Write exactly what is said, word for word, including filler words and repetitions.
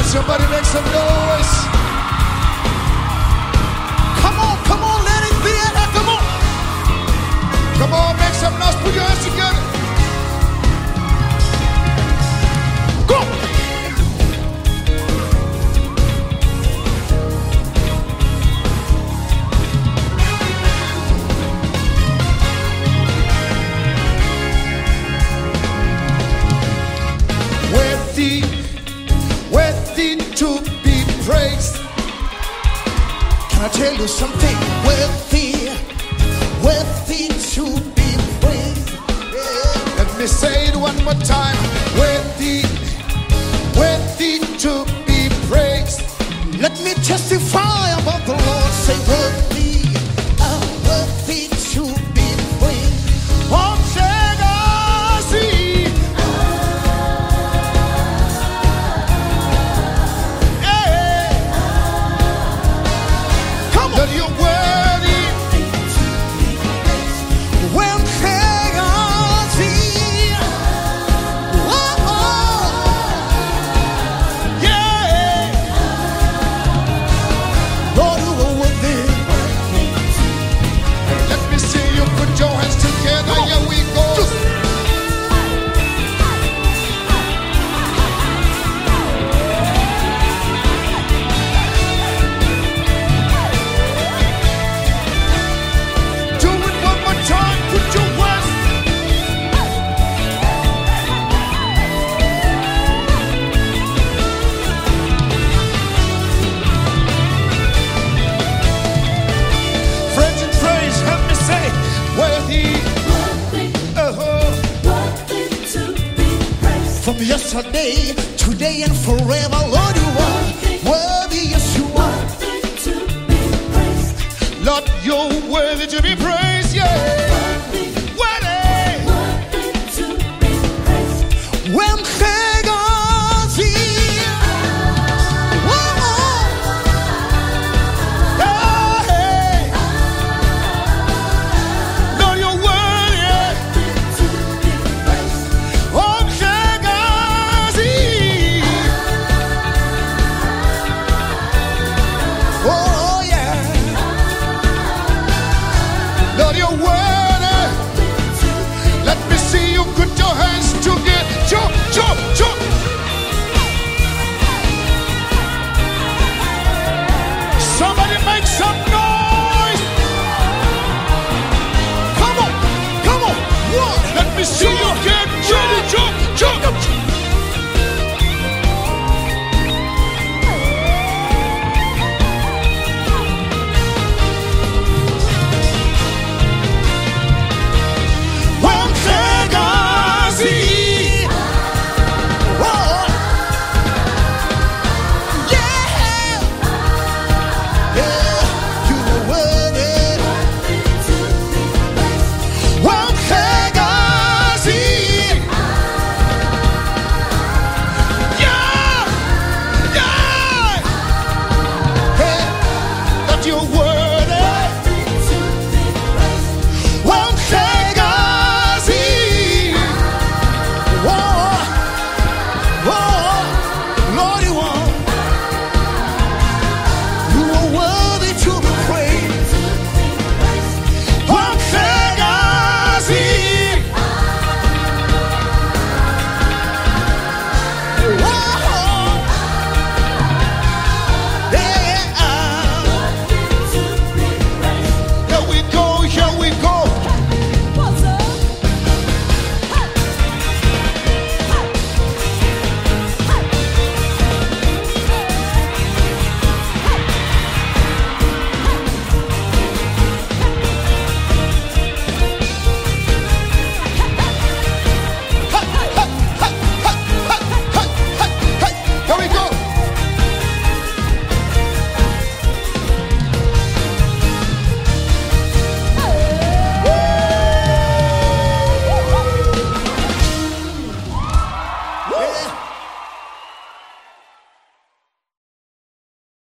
Somebody make some noise. Come on, come on, let it be. Come on. Come on, make some noise. Put your hands together. Go. Worthy, worthy to be praised. Can I tell you something? Worthy, worthy to be praised. Yeah. Let me say it one more time. Worthy, worthy to be praised. Let me testify about the Lord. Say worthy, uh, worthy to be praised. Oh, that you're worthy. When chaos is, oh, oh, yeah. Lord, you are worthy. Let me see you put your hands together. Here we go. From yesterday, today, and forever, Lord, you are worthy, yes, you are. Worthy to be praised. Lord, you're worthy to be praised, yeah. Worthy, worthy, worthy to be praised. When chaos is, oh, yeah. Lord, you're worthy, yeah. Worthy to be praised. Oh, oh yeah, Lord, you're worthy. Let me see you put your hands together. Jump, jump, jump. Somebody make some noise. Come on, come on. One, let me see you again.